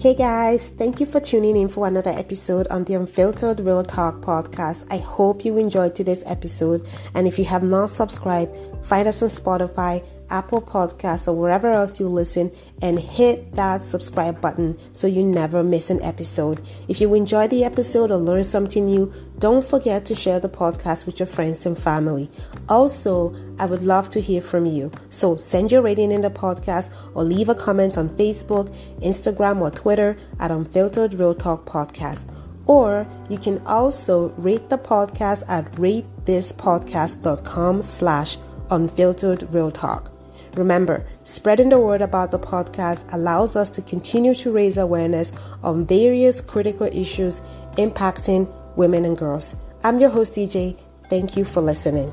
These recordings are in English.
Hey guys, thank you for tuning in for another episode on the Unfiltered Real Talk podcast. I hope you enjoyed today's episode, and if you have not subscribed, find us on Spotify, Apple Podcasts, or wherever else you listen, and hit that subscribe button so you never miss an episode. If you enjoy the episode or learn something new, don't forget to share the podcast with your friends and family. Also, I would love to hear from you. So send your rating in the podcast or leave a comment on Facebook, Instagram, or Twitter at Unfiltered Real Talk Podcast. Or you can also rate the podcast at ratethispodcast.com/unfiltered real talk. Remember, spreading the word about the podcast allows us to continue to raise awareness on various critical issues impacting women and girls. I'm your host, DJ. Thank you for listening.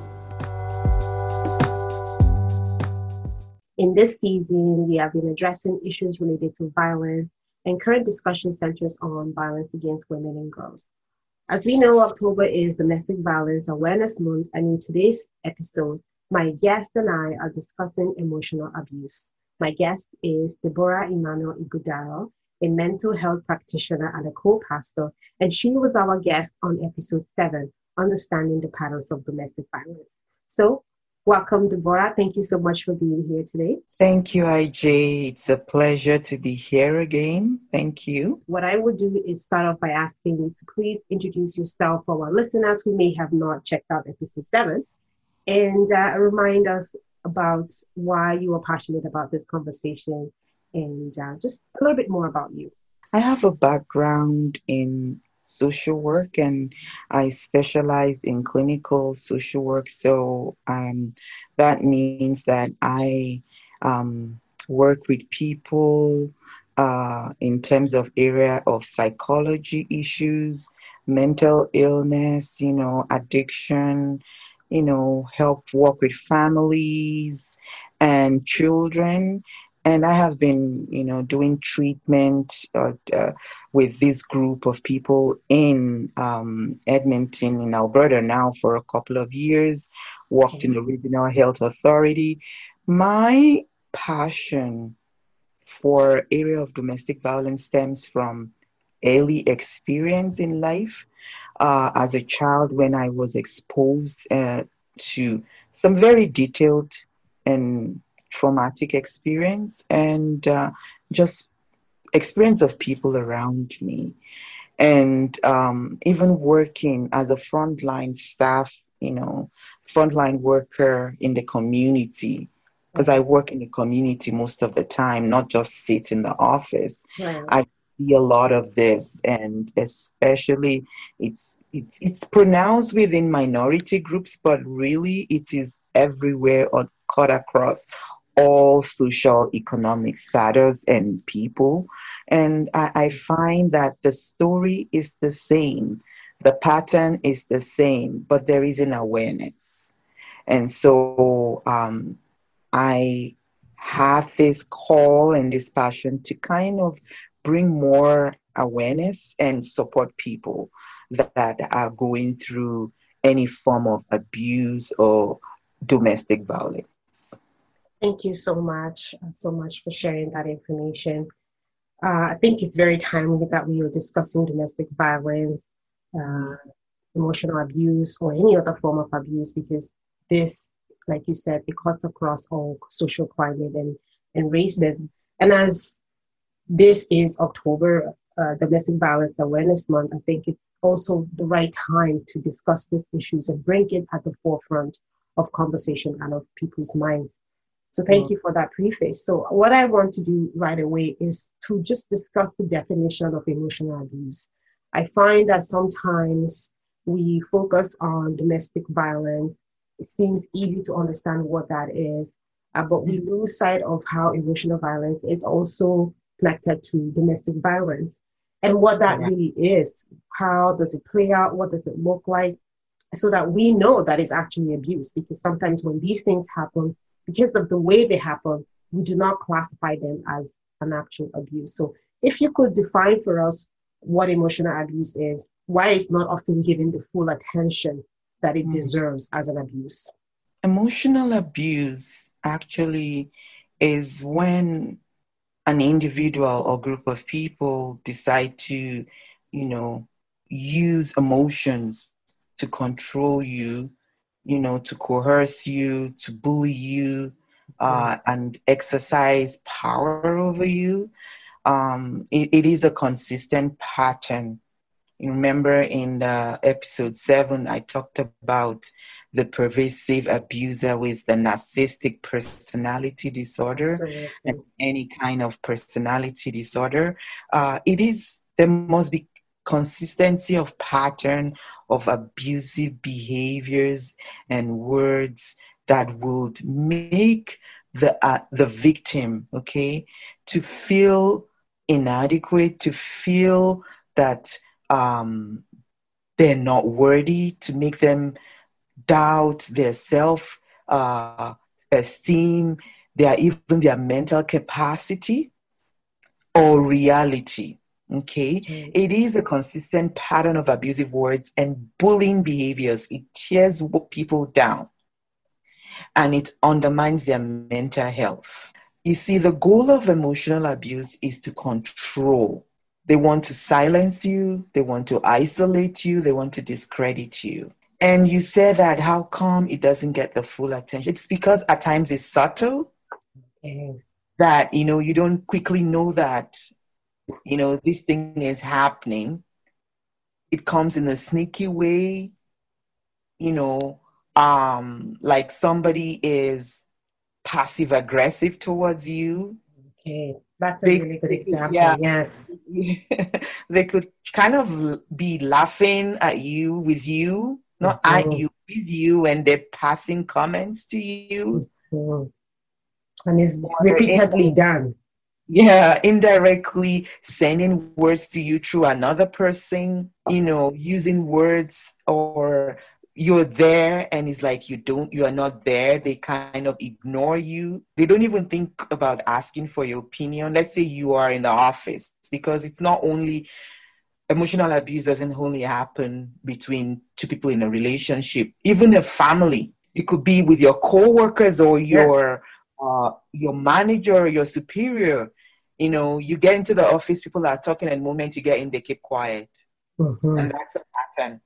In this season, we have been addressing issues related to violence, and current discussion centers on violence against women and girls. As we know, October is Domestic Violence Awareness Month, and in today's episode, my guest and I are discussing emotional abuse. My guest is Deborah Emmanuel Ighodaro, a mental health practitioner and a co-pastor, and she was our guest on episode 7, Understanding the Patterns of Domestic Violence. So, welcome, Deborah. Thank you so much for being here today. Thank you, IJ. It's a pleasure to be here again. Thank you. What I would do is start off by asking you to please introduce yourself for our listeners who may have not checked out episode 7 and remind us about why you are passionate about this conversation and just a little bit more about you. I have a background in social work and I specialize in clinical social work. So that means that I work with people in terms of area of psychology issues, mental illness, addiction, help work with families and children. And I have been, doing treatment with this group of people in Edmonton, in Alberta now for a couple of years, worked in the Regional Health Authority. My passion for area of domestic violence stems from early experience in life. As a child, when I was exposed to some very detailed and traumatic experience and just experience of people around me. And even working as a frontline staff, frontline worker in the community, because I work in the community most of the time, not just sit in the office. Right. I see a lot of this, and especially it's pronounced within minority groups, but really it is everywhere or cut across all social economic status and people. And I find that the story is the same, the pattern is the same, but there is an awareness. And so I have this call and this passion to kind of bring more awareness and support people that are going through any form of abuse or domestic violence. Thank you so much for sharing that information. I think it's very timely that we are discussing domestic violence, emotional abuse, or any other form of abuse, because this, like you said, it cuts across all social climate and races. And as this is October, Domestic Violence Awareness Month, I think it's also the right time to discuss these issues and bring it at the forefront of conversation and of people's minds. So thank you for that preface. So what I want to do right away is to just discuss the definition of emotional abuse. I find that sometimes we focus on domestic violence. It seems easy to understand what that is, but we lose sight of how emotional violence is also connected to domestic violence and what that really is. How does it play out? What does it look like? So that we know that it's actually abuse, because sometimes when these things happen, because of the way they happen, we do not classify them as an actual abuse. So if you could define for us what emotional abuse is, why it's not often given the full attention that it deserves as an abuse. Emotional abuse actually is when an individual or group of people decide to, use emotions to control you, to coerce you, to bully you, and exercise power over you, it is a consistent pattern. You remember in episode 7, I talked about the pervasive abuser with the narcissistic personality disorder. Absolutely. And any kind of personality disorder. There must be consistency of pattern of abusive behaviors and words that would make the victim, okay, to feel inadequate, to feel that they're not worthy, to make them doubt their self esteem, even their mental capacity or reality. Okay, it is a consistent pattern of abusive words and bullying behaviors. It tears people down and it undermines their mental health. You see, the goal of emotional abuse is to control. They want to silence you, they want to isolate you, they want to discredit you. And you said that how come it doesn't get the full attention? It's because at times it's subtle, that, you don't quickly know that, this thing is happening. It comes in a sneaky way, like somebody is passive aggressive towards you. Okay, that's a really good example. Yeah. Yes. They could kind of be laughing at you, with you, not at you, with you, and they're passing comments to you. And it's repeatedly done. Yeah, indirectly sending words to you through another person, using words, or you're there and it's like you are not there. They kind of ignore you. They don't even think about asking for your opinion. Let's say you are in the office, because it's not only emotional abuse doesn't only happen between two people in a relationship, even a family. It could be with your coworkers or your manager or your superior. You get into the office, people are talking, and the moment you get in, they keep quiet. And that's a pattern.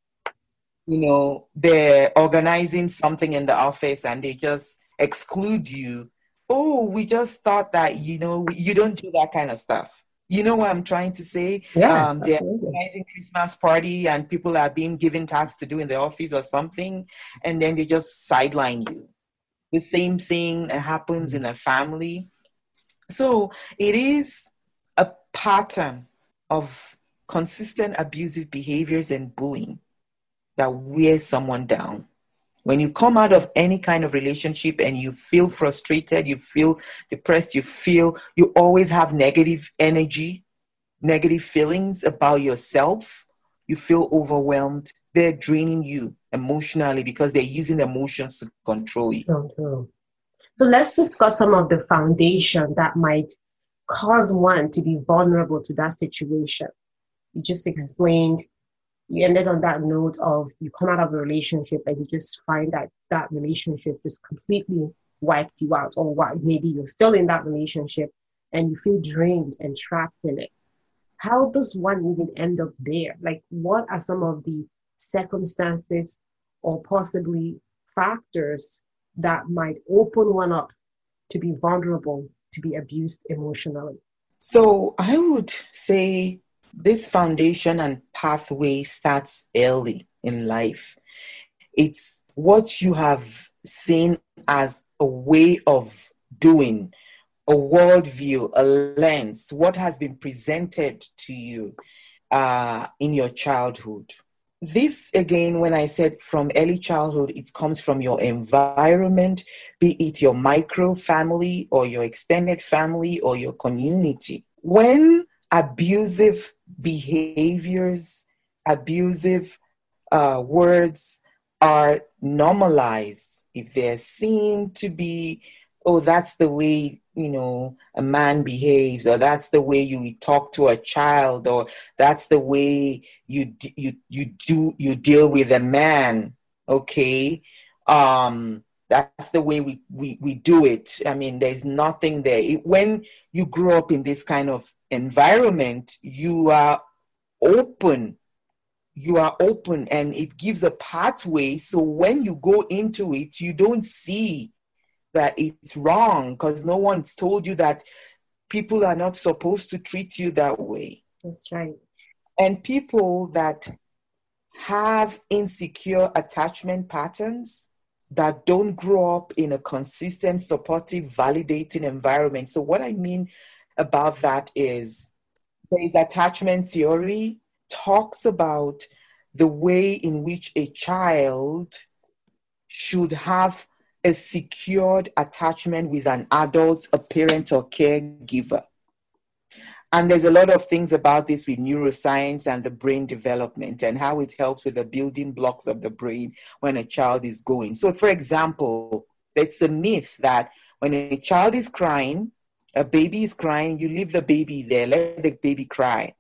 They're organizing something in the office and they just exclude you. Oh, we just thought that, you don't do that kind of stuff. You know what I'm trying to say? Yes, they're organizing Christmas party and people are being given tasks to do in the office or something, and then they just sideline you. The same thing happens in a family. So it is a pattern of consistent abusive behaviors and bullying that wears someone down. When you come out of any kind of relationship and you feel frustrated, you feel depressed, you always have negative energy, negative feelings about yourself, you feel overwhelmed, they're draining you emotionally because they're using emotions to control you. So let's discuss some of the foundation that might cause one to be vulnerable to that situation. You just explained, you ended on that note of you come out of a relationship and you just find that that relationship just completely wiped you out, or what, maybe you're still in that relationship and you feel drained and trapped in it. How does one even end up there? Like, what are some of the circumstances or possibly factors that might open one up to be vulnerable, to be abused emotionally? So I would say this foundation and pathway starts early in life. It's what you have seen as a way of doing, a worldview, a lens, what has been presented to you in your childhood. This, again, when I said from early childhood, it comes from your environment, be it your micro family or your extended family or your community. When abusive behaviors, abusive words are normalized, if they're seen to be, oh, that's the way, a man behaves, or that's the way you talk to a child, or that's the way you deal with a man, okay? That's the way we do it. I mean, there's nothing there. When you grow up in this kind of environment, you are open. You are open, and it gives a pathway. So when you go into it, you don't see that it's wrong, because no one's told you that people are not supposed to treat you that way. That's right. And people that have insecure attachment patterns, that don't grow up in a consistent, supportive, validating environment. So what I mean about that is, there is attachment theory, talks about the way in which a child should have a secured attachment with an adult, a parent, or caregiver. And there's a lot of things about this with neuroscience and the brain development and how it helps with the building blocks of the brain when a child is going. So, for example, it's a myth that when a child is crying, a baby is crying, you leave the baby there, let the baby cry.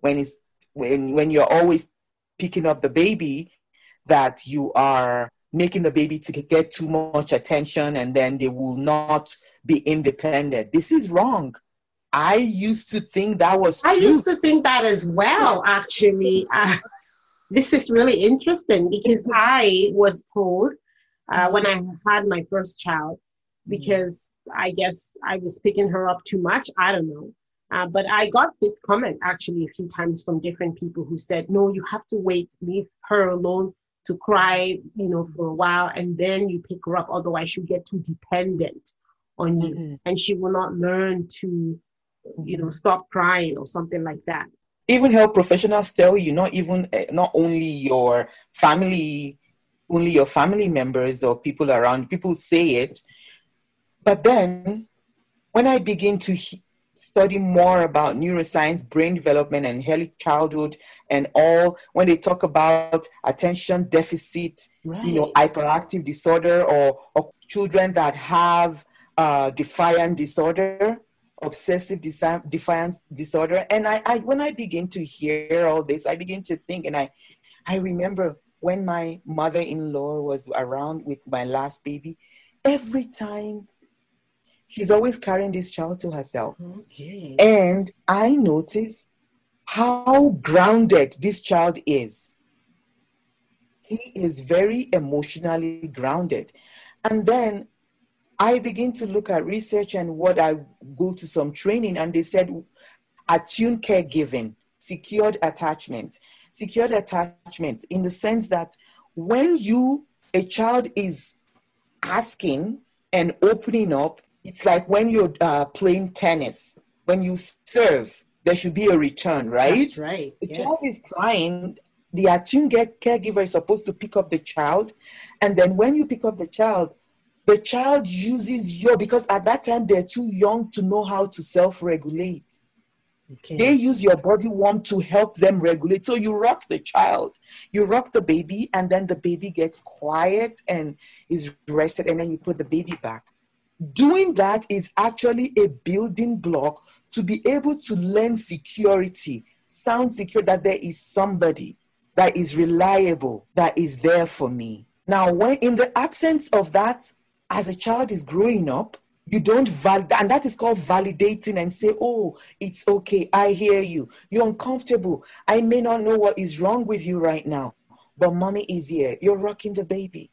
When you're always picking up the baby, that you are making the baby to get too much attention, and then they will not be independent. This is wrong. I used to think that was true. I used to think that as well, actually. This is really interesting, because I was told when I had my first child, because I guess I was picking her up too much. I don't know. But I got this comment actually a few times from different people who said, no, you have to wait, leave her alone to cry, for a while, and then you pick her up. Otherwise, she'll get too dependent on you, and she will not learn to stop crying or something like that. Even health professionals tell you, not only your family members or people around, people say it. But then when I begin to study more about neuroscience, brain development, and early childhood, and all, when they talk about attention deficit, hyperactive disorder, or children that have defiant disorder, obsessive defiance disorder. And I when I begin to hear all this, I begin to think, and I remember when my mother-in-law was around with my last baby, every time she's always carrying this child to herself. Okay. And I noticed how grounded this child is. He is very emotionally grounded. And then I begin to look at research and what I go to some training, and they said attuned caregiving, secured attachment in the sense that when a child is asking and opening up, it's like when you're playing tennis. When you serve, there should be a return, right? That's right. The child is crying. The attuned caregiver is supposed to pick up the child. And then when you pick up the child uses because at that time they're too young to know how to self-regulate. Okay. They use your body warmth to help them regulate. So you rock the child, you rock the baby, and then the baby gets quiet and is rested, and then you put the baby back. Doing that is actually a building block to be able to learn security, sound secure, that there is somebody that is reliable, that is there for me. Now, when in the absence of that, as a child is growing up, you don't validate, and that is called validating, and say, oh, it's okay, I hear you, you're uncomfortable, I may not know what is wrong with you right now, but mommy is here. You're rocking the baby,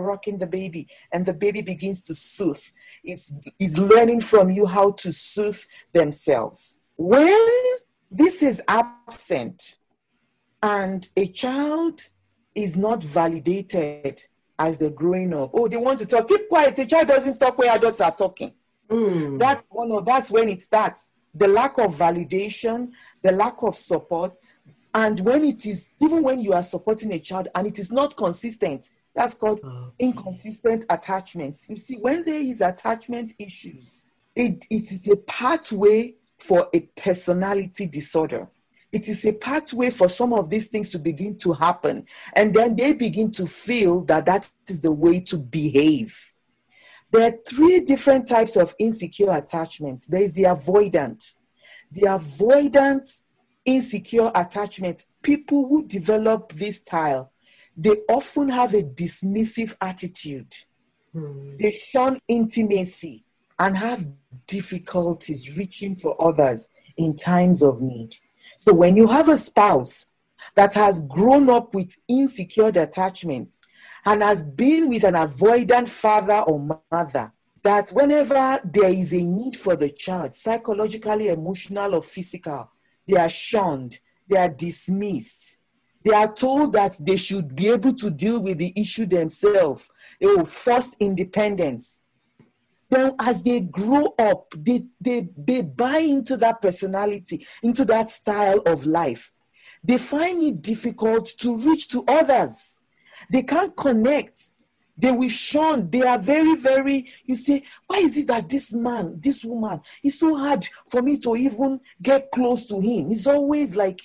and the baby begins to soothe. It's learning from you how to soothe themselves. When this is absent and a child is not validated as they're growing up, oh, they want to talk, keep quiet, the child doesn't talk where adults are talking. That's when it starts. The lack of validation, the lack of support, and even when you are supporting a child and it is not consistent, that's called inconsistent attachments. You see, when there is attachment issues, it is a pathway for a personality disorder. It is a pathway for some of these things to begin to happen. And then they begin to feel that is the way to behave. There are 3 different types of insecure attachments. There is the avoidant. The avoidant insecure attachment, people who develop this style, they often have a dismissive attitude. They shun intimacy and have difficulties reaching for others in times of need. So when you have a spouse that has grown up with insecure attachment and has been with an avoidant father or mother, that whenever there is a need for the child, psychologically, emotional, or physical, they are shunned, they are dismissed. They are told that they should be able to deal with the issue themselves. They will force independence. Then as they grow up, they buy into that personality, into that style of life. They find it difficult to reach to others. They can't connect. They will shun. They are very, very, you say, why is it that this man, this woman, it's so hard for me to even get close to him? It's always like,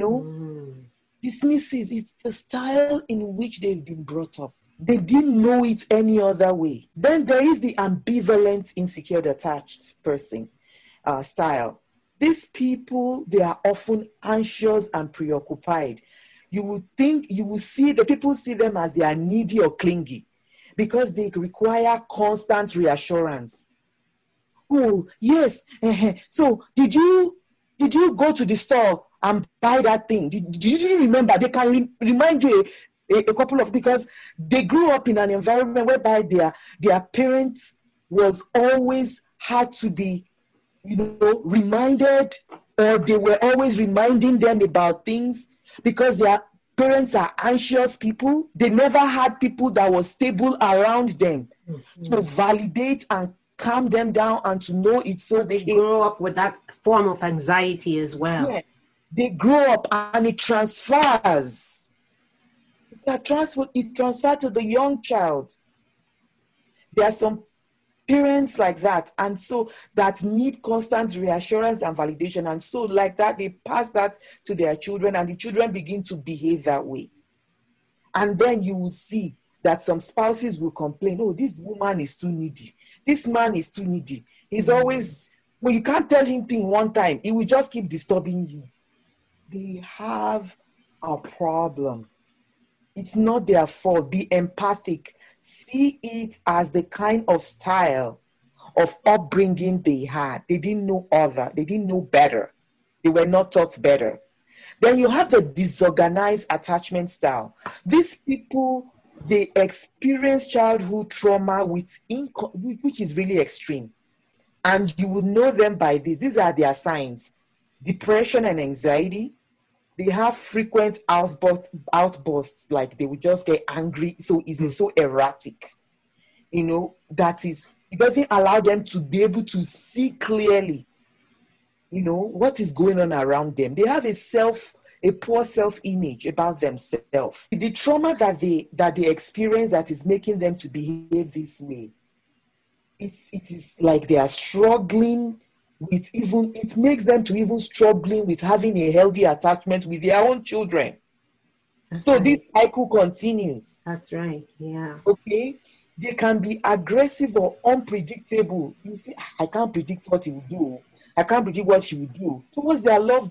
dismisses. It's the style in which they've been brought up. They didn't know it any other way. Then there is the ambivalent, insecure, attached person style. These people, they are often anxious and preoccupied. You will see the people see them as they are needy or clingy because they require constant reassurance. Oh, yes. So did you go to the store and buy that thing? Did you remember? They can remind you a couple of, because they grew up in an environment whereby their parents was always had to be, reminded, or they were always reminding them about things because their parents are anxious people. They never had people that were stable around them to validate and calm them down and to know it's so okay. They grow up with that form of anxiety as well. Yeah. They grow up and it transfers. It transfers to the young child. There are some parents like that, and so that need constant reassurance and validation, and so like that they pass that to their children, and the children begin to behave that way. And then you will see that some spouses will complain, oh, this woman is too needy, this man is too needy, he's always, well, you can't tell him thing one time, he will just keep disturbing you. They have a problem. It's not their fault. Be empathic. See it as the kind of style of upbringing they had. They didn't know other. They didn't know better. They were not taught better. Then you have the disorganized attachment style. These people, they experience childhood trauma which is really extreme. And you will know them by this. These are their signs. Depression and anxiety. They have frequent outbursts, like they would just get angry. So it's so erratic. That is, it doesn't allow them to be able to see clearly, what is going on around them. They have a poor self-image about themselves. The trauma that they experience that is making them to behave this way, it is like they are struggling with it makes them to even struggling with having a healthy attachment with their own children. That's right. This cycle continues. That's right. Yeah. Okay. They can be aggressive or unpredictable. You see, I can't predict what he will do. I can't predict what she will do towards their loved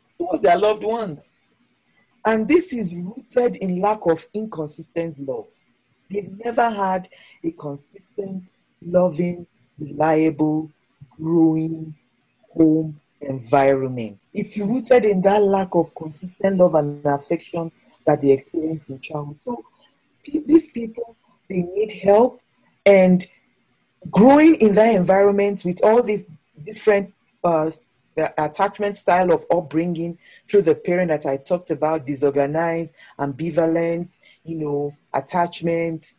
ones. And this is rooted in lack of inconsistent love. They've never had a consistent, loving, reliable, growing home environment. It's rooted in that lack of consistent love and affection that they experience in childhood. So these people, they need help, and growing in that environment with all these different attachment style of upbringing through the parent that I talked about, disorganized, ambivalent, attachment,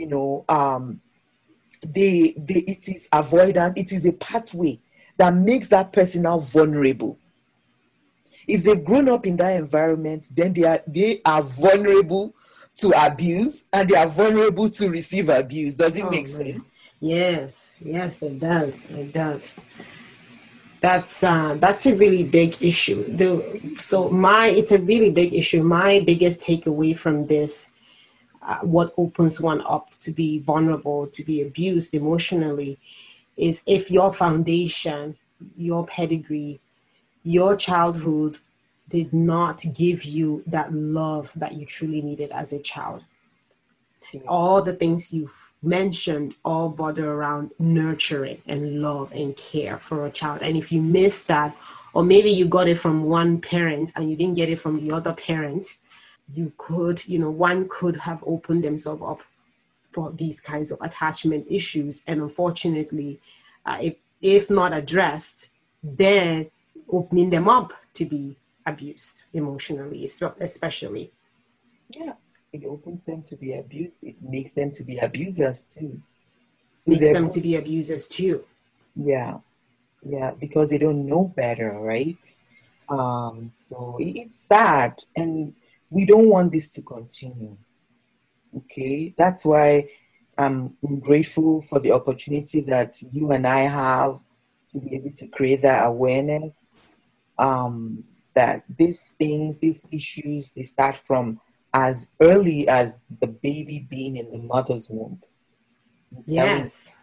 it is avoidant. It is a pathway that makes that person now vulnerable. If they've grown up in that environment, then they are vulnerable to abuse, and they are vulnerable to receive abuse. Does it make sense? Yes, it does. It does. That's a really big issue. It's a really big issue. My biggest takeaway from this, what opens one up to be vulnerable, to be abused emotionally, is if your foundation, your pedigree, your childhood did not give you that love that you truly needed as a child. All the things you've mentioned all border around nurturing and love and care for a child. And if you miss that, or maybe you got it from one parent and you didn't get it from the other parent, you could, one could have opened themselves up for these kinds of attachment issues. And unfortunately, if not addressed, then opening them up to be abused emotionally, especially. Yeah, it opens them to be abused. It makes them to be abusers too. Makes them to be abusers too. Yeah, because they don't know better, right? So it's sad, and we don't want this to continue. Okay, that's why I'm grateful for the opportunity that you and I have to be able to create that awareness. That these things, these issues, they start from as early as the baby being in the mother's womb. Yes.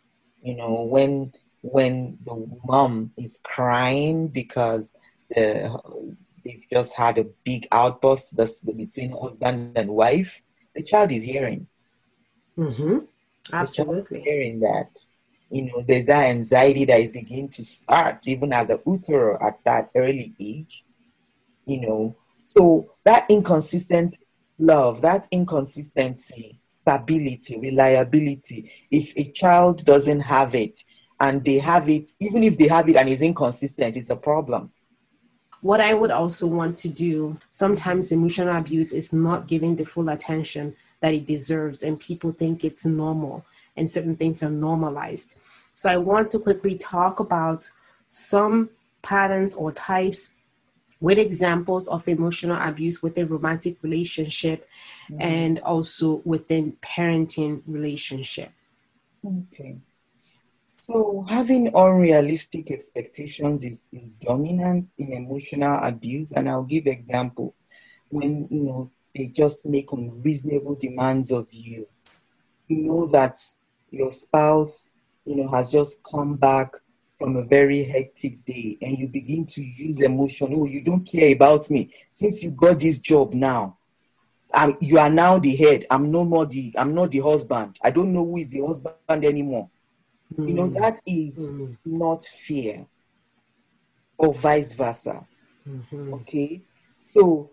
When the mom is crying because they've just had a big outburst between husband and wife, the child is hearing. Mm-hmm. Absolutely. The child is hearing that. There's that anxiety that is beginning to start even at the utero at that early age. So that inconsistent love, that inconsistency, stability, reliability, if a child doesn't have it and they have it, even if they have it and is inconsistent, it's a problem. What I would also want to do, sometimes emotional abuse is not giving the full attention that it deserves, and people think it's normal and certain things are normalized. So I want to quickly talk about some patterns or types with examples of emotional abuse within romantic relationship and also within parenting relationship. Okay. So having unrealistic expectations is dominant in emotional abuse. And I'll give example. When, they just make unreasonable demands of you. You know that your spouse, has just come back from a very hectic day and you begin to use emotion. Oh, you don't care about me. Since you got this job now, you are now the head. I'm not the husband. I don't know who is the husband anymore. That is not fair, or vice versa. Okay. So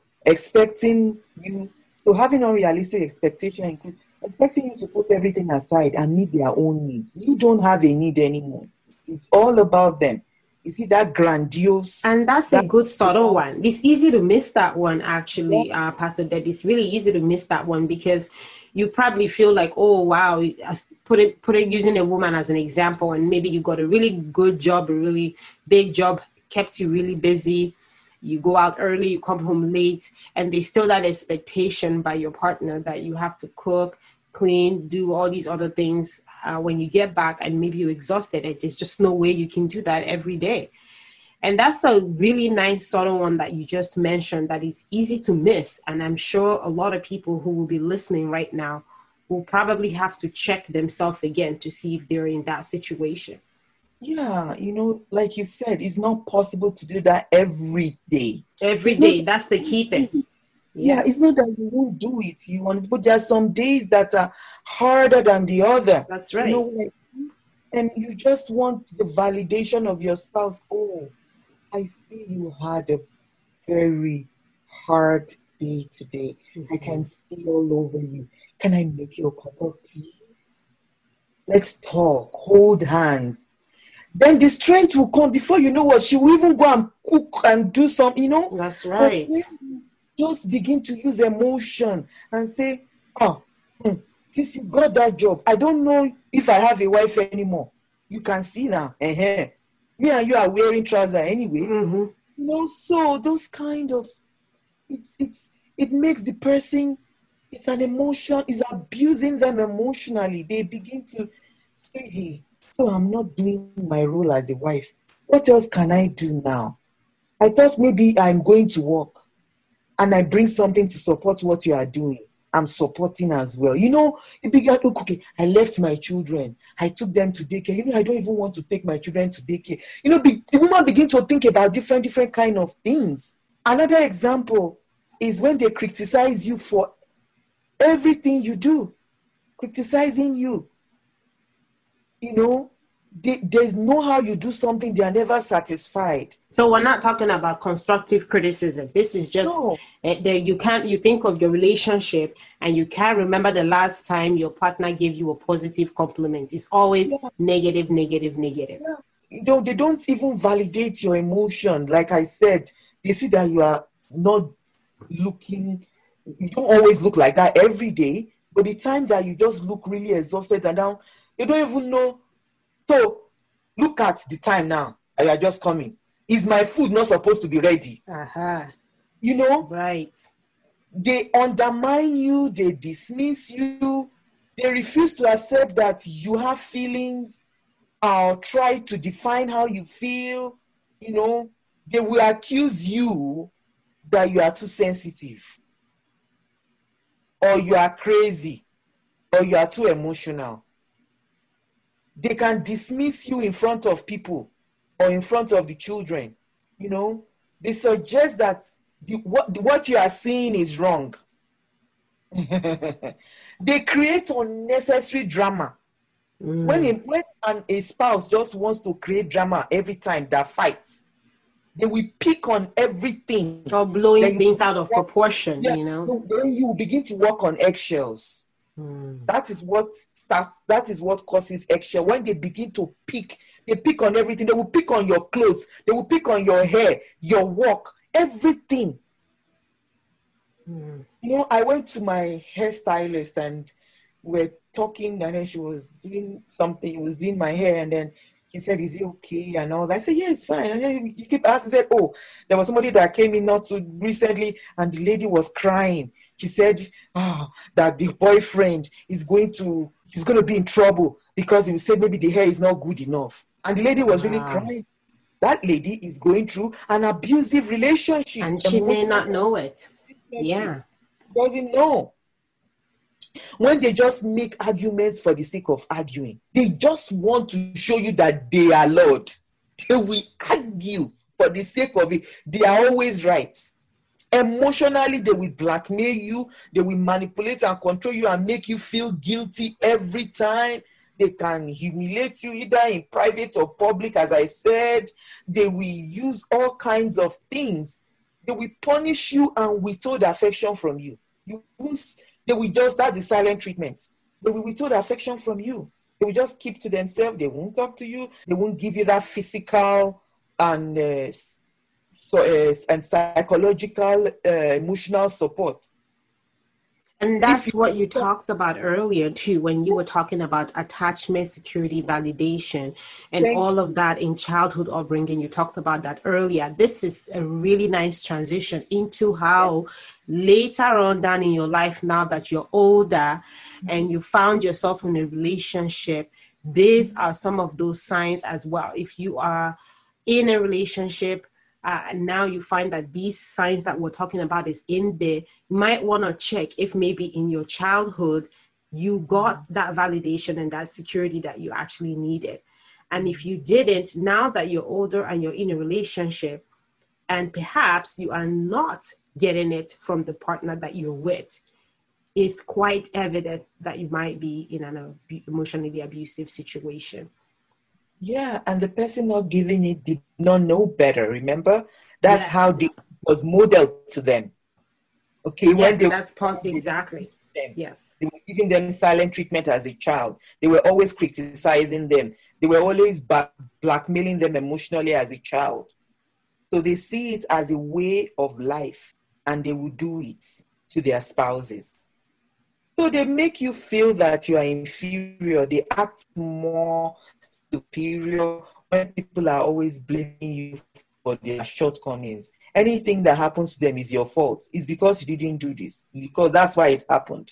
having unrealistic expectation includes expecting you to put everything aside and meet their own needs. You don't have a need anymore. It's all about them. You see that grandiose. And that's a good subtle one. It's easy to miss that one, actually, Pastor Deb. It's really easy to miss that one because you probably feel like, oh, wow, put it using a woman as an example, and maybe you got a really good job, a really big job, kept you really busy. You go out early, you come home late, and there's still that expectation by your partner that you have to cook, clean, do all these other things when you get back, and maybe you're exhausted. And there's just no way you can do that every day. And that's a really nice subtle one that you just mentioned that is easy to miss. And I'm sure a lot of people who will be listening right now will probably have to check themselves again to see if they're in that situation. Yeah, like you said, it's not possible to do that every day. Every day, that's the key thing. Yeah, it's not that you won't do it. You want it, but there are some days that are harder than the other. That's right. And you just want the validation of your spouse. Oh, I see you had a very hard day today. I can see all over you. Can I make you a cup of tea? Let's talk, hold hands. Then the strength will come before you know what, she will even go and cook and do something, That's right. But just begin to use emotion and say, since you got that job, I don't know if I have a wife anymore. You can see now. Me and you are wearing trousers anyway. So those kind of, it makes the person, it's an emotion, it's abusing them emotionally. They begin to say, hey, so I'm not doing my role as a wife. What else can I do now? I thought maybe I'm going to work and I bring something to support what you are doing. I'm supporting as well. It began, okay, I left my children. I took them to daycare. I don't even want to take my children to daycare. The woman begin to think about different kind of things. Another example is when they criticize you for everything you do. criticizing you. There's no how you do something, they are never satisfied. So we're not talking about constructive criticism. This is just you think of your relationship and you can't remember the last time your partner gave you a positive compliment. It's always negative. Yeah. They don't even validate your emotion. Like I said, they see that you are not looking, you don't always look like that every day, but the time that you just look really exhausted and down, you don't even know. So look at the time now. You are just coming. Is my food not supposed to be ready? Right. They undermine you, they dismiss you, they refuse to accept that you have feelings or try to define how you feel. They will accuse you that you are too sensitive, or you are crazy, or you are too emotional. They can dismiss you in front of people or in front of the children. They suggest that what you are seeing is wrong. They create unnecessary drama. When a spouse just wants to create drama every time that fights, they will pick on everything. Or blowing things out of proportion, Then you begin to walk on eggshells. That is what causes eggshell. When they begin to pick on everything. They will pick on your clothes, they will pick on your hair, your work, everything. I went to my hairstylist and we're talking, and then she was doing something, was doing my hair, and then he said, "Is it okay?" and all that. I said, "Yeah, it's fine." And then you keep asking, said, "Oh, there was somebody that came in not too recently, and the lady was crying. She said that the boyfriend is going to be in trouble because he said maybe the hair is not good enough." And the lady was really crying. That lady is going through an abusive relationship. And she may not know it. Yeah. Doesn't know. When they just make arguments for the sake of arguing, they just want to show you that they are Lord. They will argue for the sake of it. They are always right. Emotionally, they will blackmail you. They will manipulate and control you and make you feel guilty every time. They can humiliate you either in private or public, as I said. They will use all kinds of things. They will punish you and withhold affection from you. They will just, that's the silent treatment. They will withhold affection from you. They will just keep to themselves. They won't talk to you. They won't give you that physical and psychological, emotional support. And that's what you talked about earlier too, when you were talking about attachment, security, validation, and all of that in childhood upbringing. You talked about that earlier. This is a really nice transition into how later on down in your life, now that you're older and you found yourself in a relationship, these are some of those signs as well. If you are in a relationship, and now you find that these signs that we're talking about is in there, you might want to check if maybe in your childhood you got that validation and that security that you actually needed. And if you didn't, now that you're older and you're in a relationship and perhaps you are not getting it from the partner that you're with, it's quite evident that you might be in an emotionally abusive situation. Yeah, and the person not giving it did not know better, remember? That's how it was modeled to them. Okay, yes, that's part exactly. Yes. They were giving them silent treatment as a child. They were always criticizing them. They were always blackmailing them emotionally as a child. So they see it as a way of life, and they will do it to their spouses. So they make you feel that you are inferior. They act more superior when people are always blaming you for their shortcomings. Anything that happens to them is your fault. It's because you didn't do this, because that's why it happened.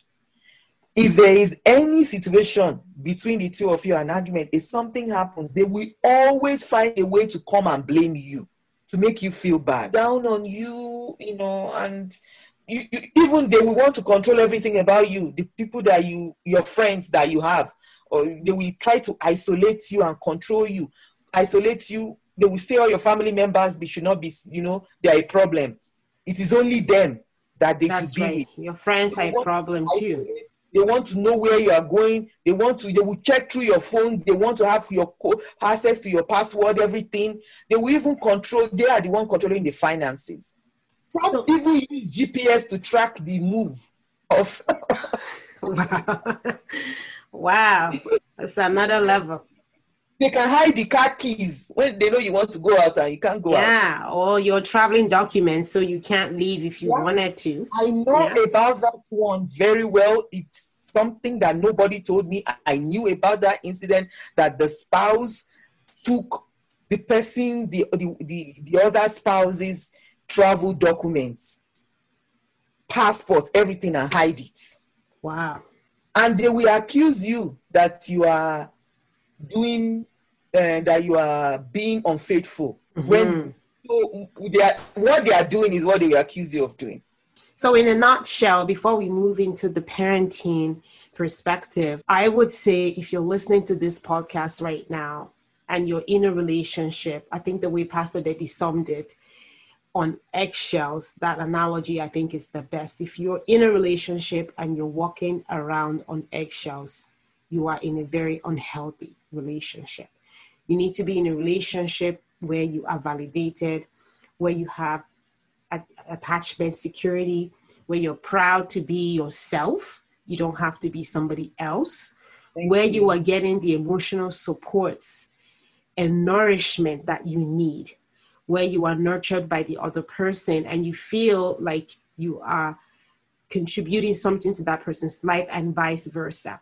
If there is any situation between the two of you, an argument, if something happens, they will always find a way to come and blame you, to make you feel bad, down on you, and even they will want to control everything about you, the people that your friends that you have. Or they will try to isolate you and control you, isolate you. They will say all your family members should not be, they are a problem. It is only them that they should be with. Your friends are a problem too. They want to know where you are going. They will check through your phones. They want to have your access to your password, everything. They will even they are the one controlling the finances. Some people use GPS to track the move of. Wow. Wow. That's another level. They can hide the car keys when they know you want to go out and you can't go out. Yeah, or your traveling documents, so you can't leave if you wanted to. I know about that one very well. It's something that nobody told me. I knew about that incident, that the spouse took the person, the other spouse's travel documents, passports, everything, and hide it. Wow. And they will accuse you that you are doing, that you are being unfaithful. When what they are doing is what they will accuse you of doing. So in a nutshell, before we move into the parenting perspective, I would say if you're listening to this podcast right now and you're in a relationship, I think the way Pastor Debbie summed it, on eggshells, that analogy I think is the best. If you're in a relationship and you're walking around on eggshells, you are in a very unhealthy relationship. You need to be in a relationship where you are validated, where you have attachment security, where you're proud to be yourself. You don't have to be somebody else. Where you are getting the emotional supports and nourishment that you need, where you are nurtured by the other person and you feel like you are contributing something to that person's life, and vice versa.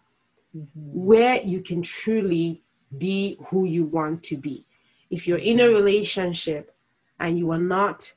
Where you can truly be who you want to be. If you're in a relationship and you are not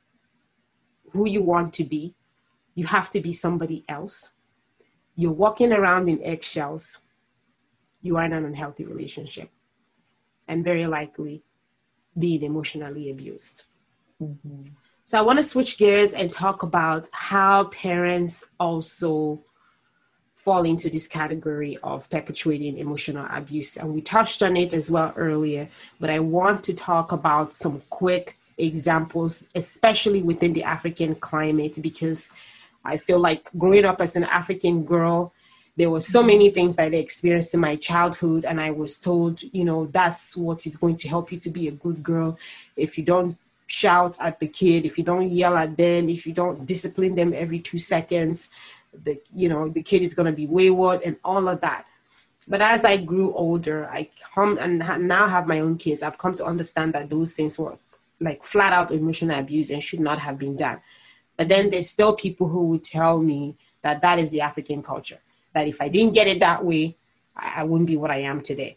who you want to be, you have to be somebody else. You're walking around in eggshells. You are in an unhealthy relationship and very likely being emotionally abused. So I want to switch gears and talk about how parents also fall into this category of perpetuating emotional abuse. And we touched on it as well earlier, but I want to talk about some quick examples, especially within the African climate, because I feel like growing up as an African girl, there were so many things that I experienced in my childhood, and I was told, that's what is going to help you to be a good girl. If you don't shout at the kid, if you don't yell at them, if you don't discipline them every 2 seconds, the kid is going to be wayward and all of that. But as I grew older, I come and now have my own kids. I've come to understand that those things were like flat out emotional abuse and should not have been done. But then there's still people who would tell me that is the African culture, that if I didn't get it that way, I wouldn't be what I am today.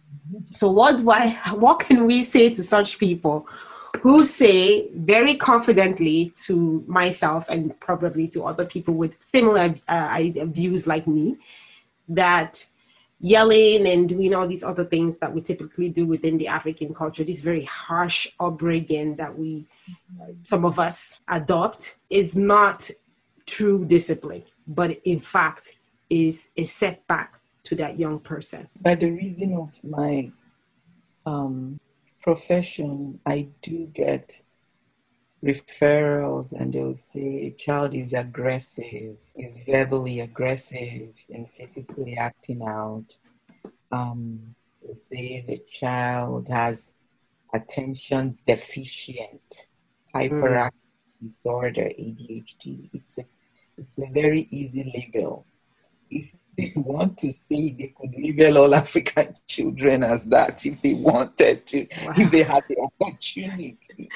So what can we say to such people who say very confidently to myself and probably to other people with similar views like me, that yelling and doing all these other things that we typically do within the African culture, this very harsh upbringing that some of us adopt, is not true discipline, but in fact is a setback to that young person? By the reason of my profession, I do get referrals and they'll say a child is aggressive, is verbally aggressive and physically acting out. They'll say the child has attention deficient, hyperactive disorder, ADHD. It's a very easy label. If they want to say, they could label all African children as that if they wanted to, if they had the opportunity.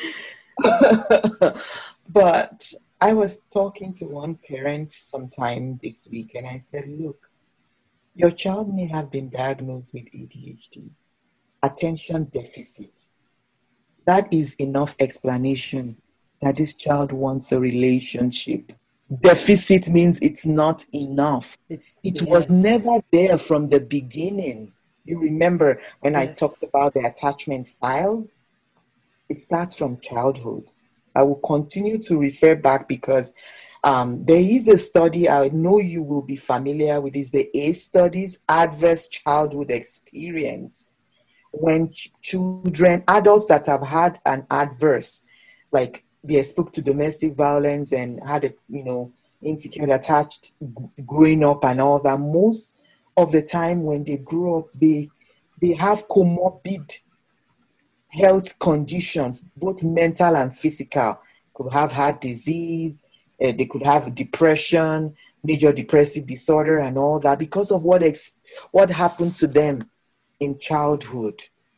But I was talking to one parent sometime this week and I said, look, your child may have been diagnosed with ADHD, attention deficit. That is enough explanation that this child wants a relationship. Deficit means it's not enough. It was never there from the beginning. You remember when I talked about the attachment styles? It starts from childhood. I will continue to refer back because there is a study, I know you will be familiar with this, the ACE studies, adverse childhood experience. When children, adults that have had an adverse, like they spoke to domestic violence and had a insecure, attached, growing up and all that, most of the time when they grow up, they have comorbid health conditions, both mental and physical. Could have heart disease, they could have depression, major depressive disorder and all that because of what happened to them in childhood.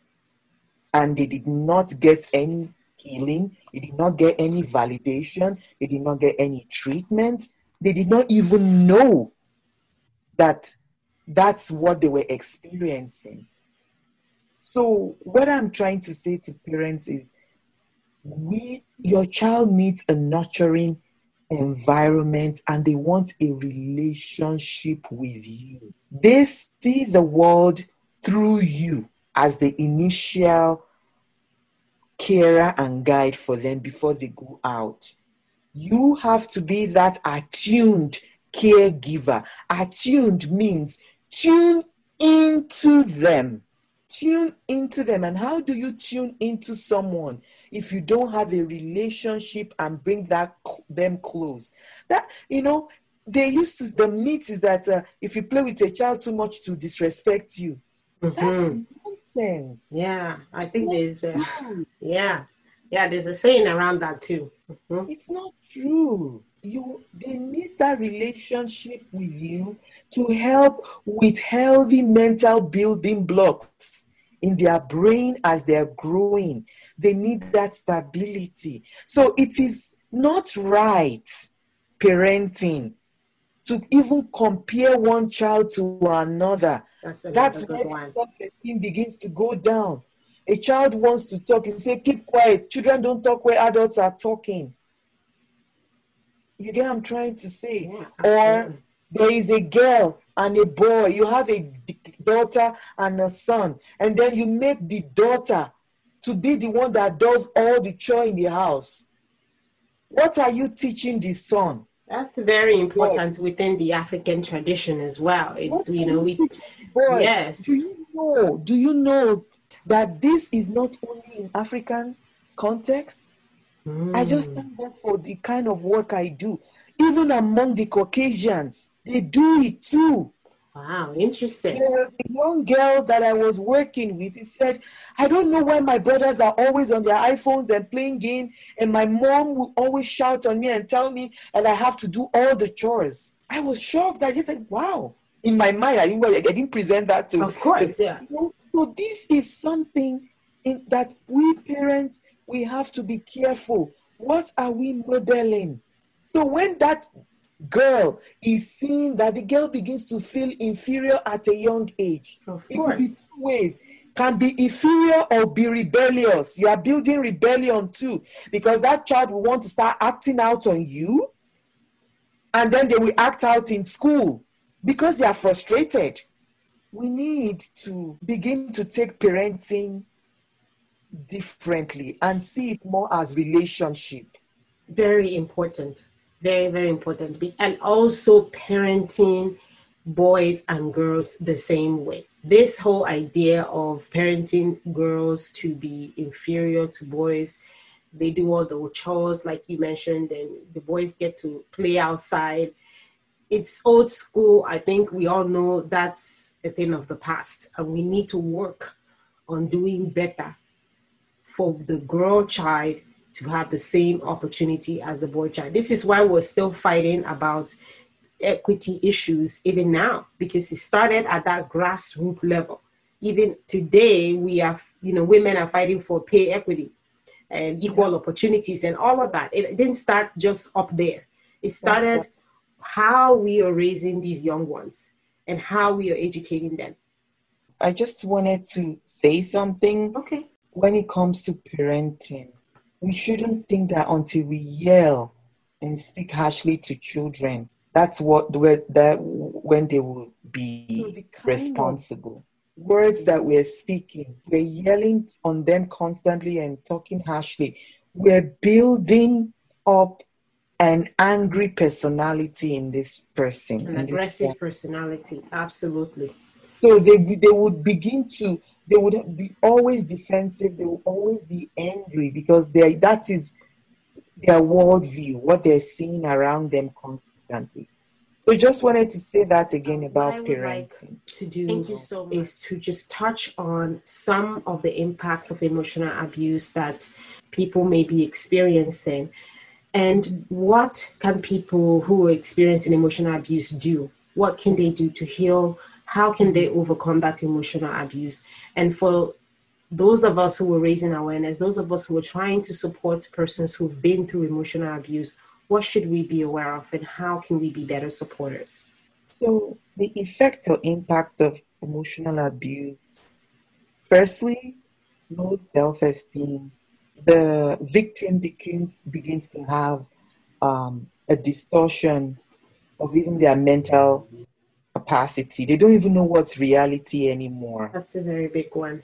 And they did not get any healing, they did not get any validation, they did not get any treatment, they did not even know that that's what they were experiencing. So what I'm trying to say to parents is, your child needs a nurturing environment and they want a relationship with you. They see the world through you as the initial carer and guide for them before they go out. You have to be that attuned caregiver. Attuned means tune into them. Tune into them. And how do you tune into someone if you don't have a relationship and bring them close? That, the myth is that if you play with a child too much to disrespect you. That's nonsense. Yeah, I think there's there's a saying around that too. It's not true. They need that relationship with you to help with healthy mental building blocks in their brain as they're growing. They need that stability. So it is not right, parenting, to even compare one child to another. That's where self-esteem begins to go down. A child wants to talk, you say, keep quiet. Children don't talk where adults are talking. You get what I'm trying to say? Yeah, or there is a girl and a boy. You have a daughter and a son. And then you make the daughter to be the one that does all the chore in the house. What are you teaching the son? That's very important within the African tradition as well. It's, yes. Do you know that this is not only in African context? I just thank God for the kind of work I do. Even among the Caucasians, they do it too. Wow, interesting. There was a young girl that I was working with. He said, I don't know why my brothers are always on their iPhones and playing games, and my mom will always shout on me and tell me that I have to do all the chores. I was shocked. I just said, wow. In my mind, I didn't present that to. Of course, yeah. So this is something that we parents, we have to be careful. What are we modeling? So when that girl is seeing that, the girl begins to feel inferior at a young age. Of course. It could be two ways. Can be inferior or be rebellious. You are building rebellion too, because that child will want to start acting out on you, and then they will act out in school because they are frustrated. We need to begin to take parenting differently and see it more as relationship. Very important. Very, very important. And also parenting boys and girls the same way. This whole idea of parenting girls to be inferior to boys, they do all the chores like you mentioned, and the boys get to play outside. It's old school. I think we all know that's a thing of the past, and we need to work on doing better for the girl child to have the same opportunity as the boy child. This is why we're still fighting about equity issues even now, because it started at that grassroots level. Even today, we have, women are fighting for pay equity and equal opportunities and all of that. It didn't start just up there. It started how we are raising these young ones and how we are educating them. I just wanted to say something. Okay. When it comes to parenting, we shouldn't think that until we yell and speak harshly to children, that's when they will be responsible. Words that we're speaking, we're yelling on them constantly and talking harshly. We're building up an angry personality in this person. An aggressive personality, absolutely. So they would begin to, they would be always defensive, they will always be angry because that is their worldview, what they're seeing around them constantly. constantly. So just wanted to say that again about What I would parenting. like to do, thank you so much, is to just touch on some of the impacts of emotional abuse that people may be experiencing. And what can people who are experiencing emotional abuse do? What can they do to heal? How can they overcome that emotional abuse? And for those of us who are raising awareness, those of us who are trying to support persons who've been through emotional abuse, what should we be aware of and how can we be better supporters? So the effect or impact of emotional abuse, firstly, low self-esteem. The victim begins to have a distortion of even their mental capacity. They don't even know what's reality anymore. That's a very big one.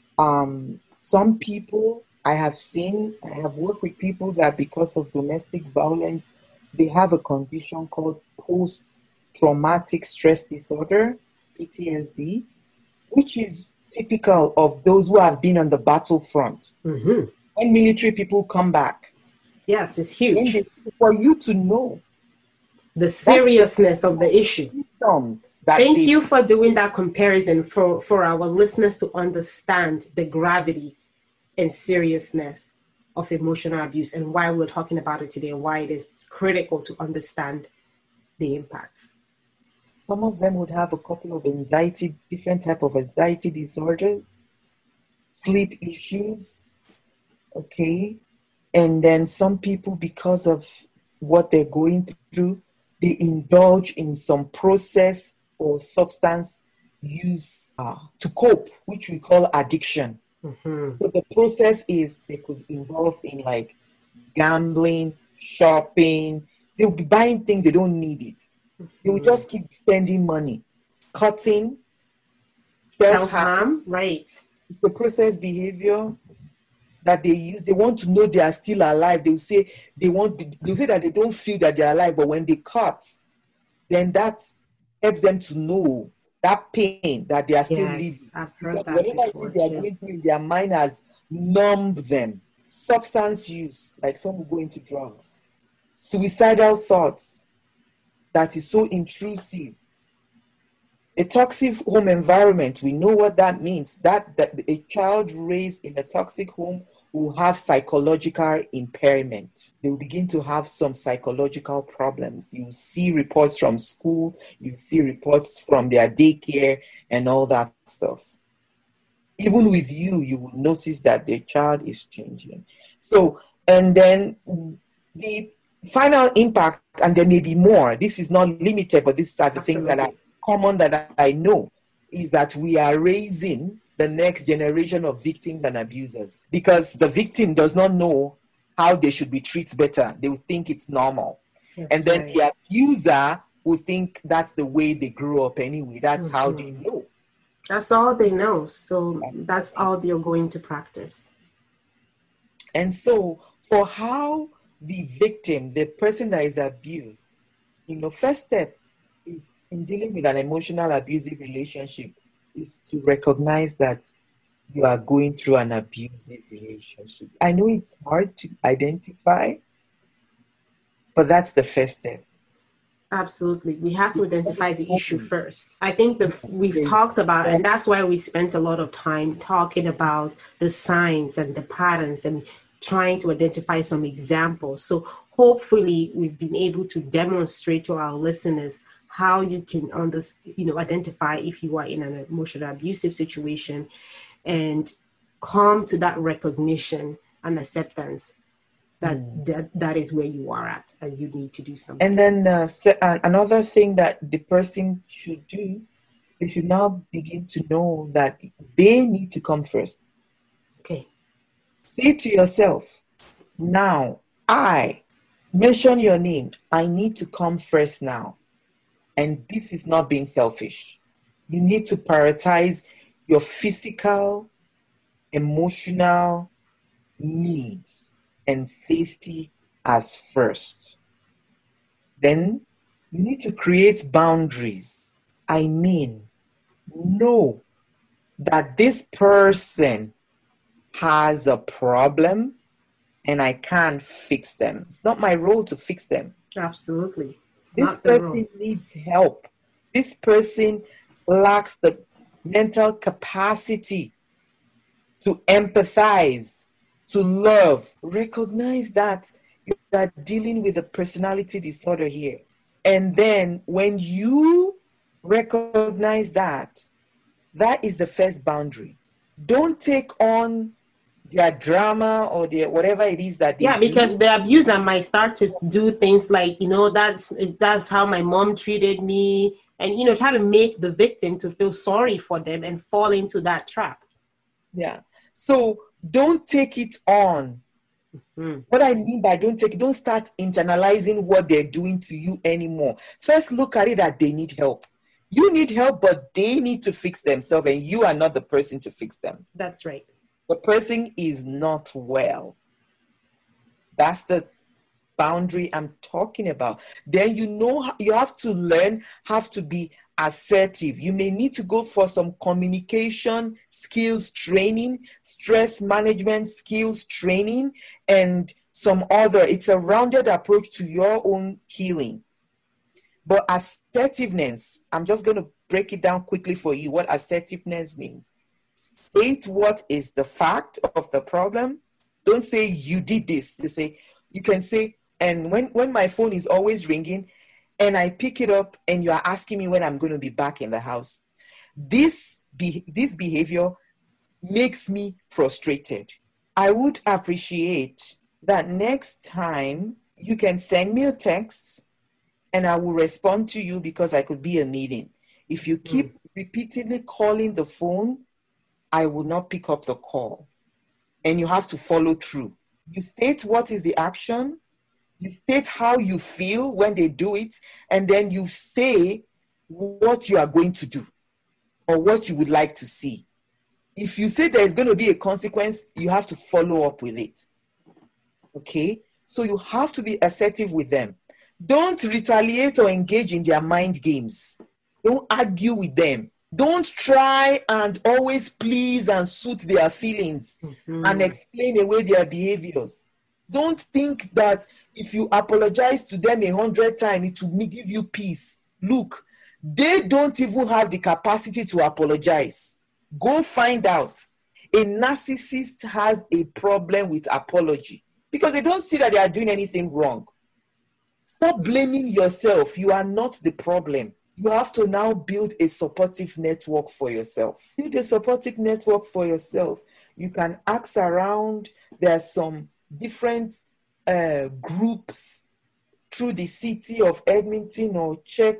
Some people I have worked with people that because of domestic violence, they have a condition called post-traumatic stress disorder, PTSD, which is typical of those who have been on the battlefront. Mm-hmm. When military people come back, yes, it's huge. For you to know the seriousness of the issue. Thank you for doing that comparison for our listeners to understand the gravity and seriousness of emotional abuse and why we're talking about it today and why it is critical to understand the impacts. Some of them would have a couple of different type of anxiety disorders, sleep issues, okay? And then some people, because of what they're going through, they indulge in some process or substance use to cope, which we call addiction. Mm-hmm. So the process is they could involve in like gambling, shopping. They'll be buying things they don't need it. They will just keep spending money, cutting, self-harm, right? The process behavior that they use. They want to know they are still alive. They'll say that they don't feel that they're alive, but when they cut, then that helps them to know that pain that they are still living. I've heard that whatever before, it is they are going through, their mind has numbed them. Substance use, like some will go into drugs. Suicidal thoughts, that is so intrusive. A toxic home environment, we know what that means. That a child raised in a toxic home will have psychological impairment. They will begin to have some psychological problems. You see reports from school, you see reports from their daycare and all that stuff. Even with you will notice that the child is changing. So, and then the final impact, and there may be more, this is not limited, but these are the things that are common that I know, is that we are raising the next generation of victims and abusers, because the victim does not know how they should be treated better. They will think it's normal. And then the abuser will think that's the way they grew up anyway. That's how they know. That's all they know. So that's all they're going to practice. And so for how the victim, the person that is abused, first step is in dealing with an emotional abusive relationship is to recognize that you are going through an abusive relationship. I know it's hard to identify, but that's the first step. Absolutely. We have to identify the issue first. I think we've talked about, and that's why we spent a lot of time talking about the signs and the patterns and trying to identify some examples. So hopefully we've been able to demonstrate to our listeners how you can identify if you are in an emotional abusive situation and come to that recognition and acceptance that is where you are at and you need to do something. And then another thing that the person should do, they should now begin to know that they need to come first. Okay. Say to yourself, now, mention your name. I need to come first now. And this is not being selfish. You need to prioritize your physical, emotional needs and safety as first. Then you need to create boundaries. I mean, know that this person has a problem and I can't fix them. It's not my role to fix them. Absolutely. This person needs help. This person lacks the mental capacity to empathize, to love. Recognize that you are dealing with a personality disorder here. And then when you recognize that, that is the first boundary. Don't take on their drama or their whatever it is that they do. Because the abuser might start to do things like, that's how my mom treated me, and try to make the victim to feel sorry for them and fall into that trap. Yeah. So don't take it on. What I mean by don't start internalizing what they're doing to you anymore. First, look at it that they need help. You need help, but they need to fix themselves, and you are not the person to fix them. That's right. The person is not well. That's the boundary I'm talking about. Then you have to learn how to be assertive. You may need to go for some communication skills training, stress management skills training, and some other. It's a rounded approach to your own healing. But assertiveness, I'm just going to break it down quickly for you what assertiveness means. State what is the fact of the problem. Don't say you did this. You can say, and when my phone is always ringing and I pick it up and you are asking me when I'm going to be back in the house, this behavior makes me frustrated. I would appreciate that next time you can send me a text and I will respond to you because I could be a meeting. If you keep repeatedly calling the phone, I will not pick up the call. And you have to follow through. You state what is the action. You state how you feel when they do it. And then you say what you are going to do or what you would like to see. If you say there's going to be a consequence, you have to follow up with it. Okay? So you have to be assertive with them. Don't retaliate or engage in their mind games. Don't argue with them. Don't try and always please and suit their feelings and explain away their behaviors. Don't think that if you apologize to them 100 times, it will give you peace. Look, they don't even have the capacity to apologize. Go find out. A narcissist has a problem with apology because they don't see that they are doing anything wrong. Stop blaming yourself. You are not the problem. You have to now build a supportive network for yourself. Build a supportive network for yourself. You can ask around. There are some different groups through the city of Edmonton, or check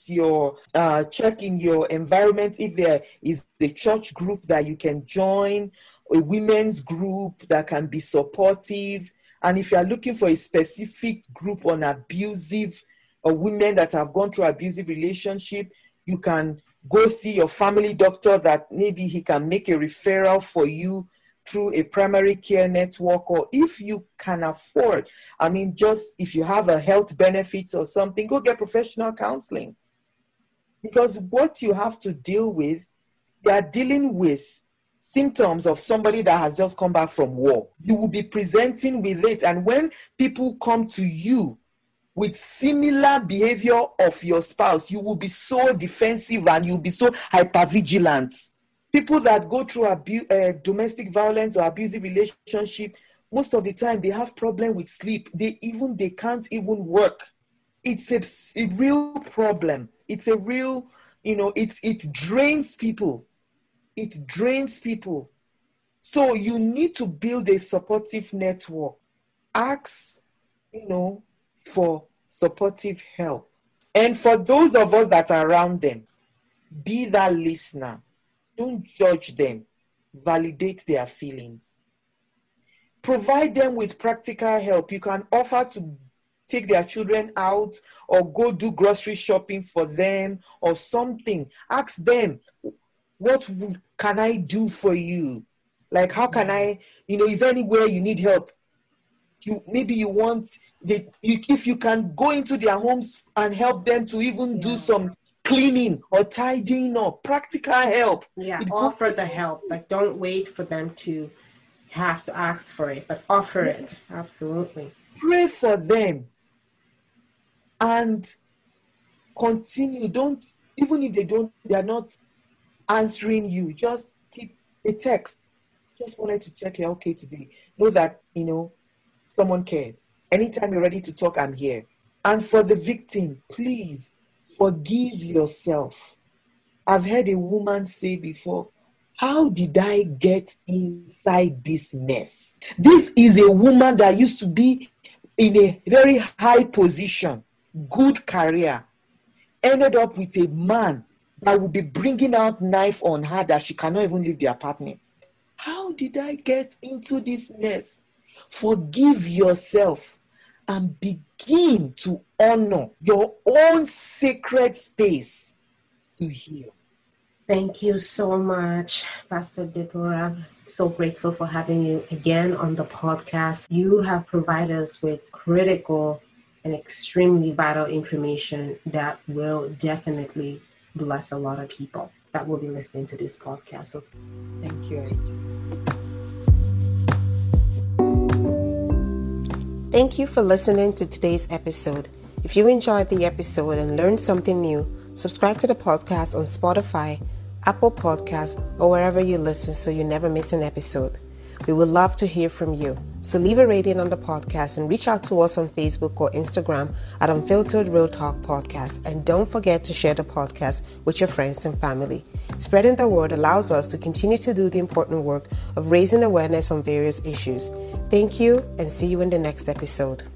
in your environment if there is a church group that you can join, a women's group that can be supportive. And if you are looking for a specific group on abusive or women that have gone through abusive relationship, you can go see your family doctor that maybe he can make a referral for you through a primary care network, or if you can afford, just if you have a health benefits or something, go get professional counseling. Because what you have to deal with, you are dealing with symptoms of somebody that has just come back from war. You will be presenting with it. And when people come to you with similar behavior of your spouse, you will be so defensive and you'll be so hypervigilant. People that go through domestic violence or abusive relationship, most of the time they have problem with sleep. They can't even work. It's a real problem. It's a real, it drains people. It drains people. So you need to build a supportive network. Ask, for supportive help. And for those of us that are around them, be that listener. Don't judge them. Validate their feelings. Provide them with practical help. You can offer to take their children out or go do grocery shopping for them or something. Ask them, what can I do for you? Like, how can I, is there anywhere you need help? Maybe you want, if you can go into their homes and help them to even do some cleaning or tidying up, practical help. Yeah, offer the help. Like, don't wait for them to have to ask for it, but offer it. Absolutely. Pray for them. And continue. Don't, even if they are not answering you, just keep a text. Just wanted to check you're okay today. Know that, someone cares. Anytime you're ready to talk, I'm here. And for the victim, please forgive yourself. I've heard a woman say before, how did I get inside this mess? This is a woman that used to be in a very high position, good career, ended up with a man that will be bringing out knife on her that she cannot even leave the apartment. How did I get into this mess? Forgive yourself and begin to honor your own sacred space to heal. Thank you so much, Pastor Deborah. So grateful for having you again on the podcast. You have provided us with critical and extremely vital information that will definitely bless a lot of people that will be listening to this podcast. So thank you. Thank you for listening to today's episode. If you enjoyed the episode and learned something new, subscribe to the podcast on Spotify, Apple Podcasts, or wherever you listen so you never miss an episode. We would love to hear from you. So leave a rating on the podcast and reach out to us on Facebook or Instagram at Unfiltered Real Talk Podcast. And don't forget to share the podcast with your friends and family. Spreading the word allows us to continue to do the important work of raising awareness on various issues. Thank you, and see you in the next episode.